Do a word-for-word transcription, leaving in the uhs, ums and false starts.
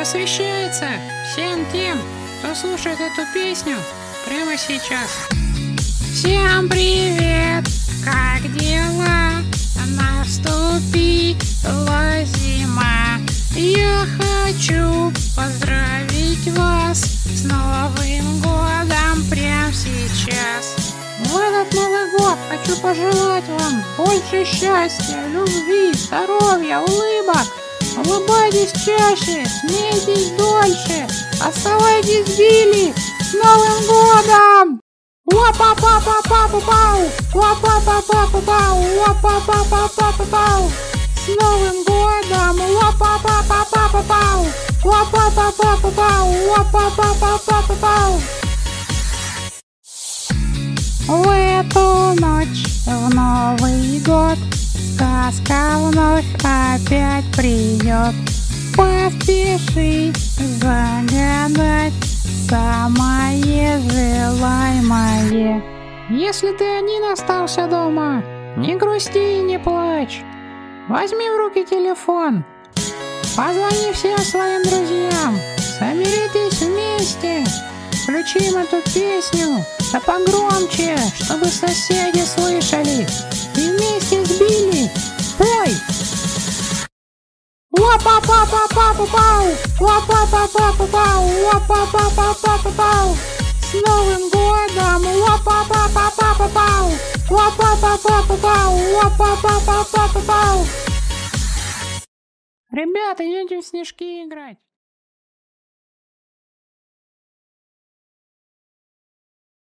посвящается всем тем, кто слушает эту песню прямо сейчас. Всем привет! Как дела? Наступила зима. Я хочу поздравить вас с Новым годом прямо сейчас. В этот Новый год хочу пожелать вам больше счастья, любви, здоровья, улыбок. Улыбайтесь чаще, смейтесь дольше, оставайтесь в Билли. С Новым годом! Уа-па-па-па-па-па-пау! Уа-па-па-па-па-пау! Уа-па-па-па-па-па-пау! С Новым годом! Уа-па-па-па-па-па-пау! Уа-па-па-па-па-пау! Уа-па-па-па-па-па-пау! В эту ночь, в Новый год, сказка вновь опять придет. Поспеши загадать самое желаемое. Если ты один остался дома, не грусти и не плачь. Возьми в руки телефон, позвони всем своим друзьям, соберитесь вместе, включим эту песню, да погромче, чтобы соседи слышали. И вместе с Билли пой! Уа-па-па-па-па-па-пау! Уа-па-па-па-па-пау! Уа-па-па-па-па-па-пау! С Новым годом! Уа-па-па-па-па-па-пау! Уа-па-па-па-па-пау! Уа-па-па-па-па-па-пау! Ребята, едем в снежки играть!